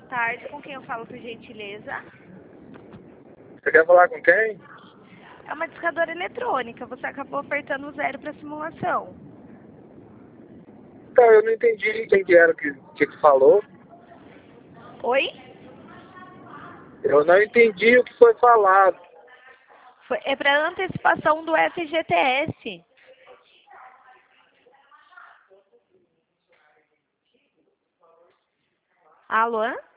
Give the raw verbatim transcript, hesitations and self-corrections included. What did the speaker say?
tarde, com quem eu falo, por gentileza? Você quer falar com quem? É uma discadora eletrônica, você acabou apertando o zero para simulação. Então, eu não entendi quem que era que, que que falou. Oi? Eu não entendi o que foi falado. Foi, é para antecipação do F G T S. Alô?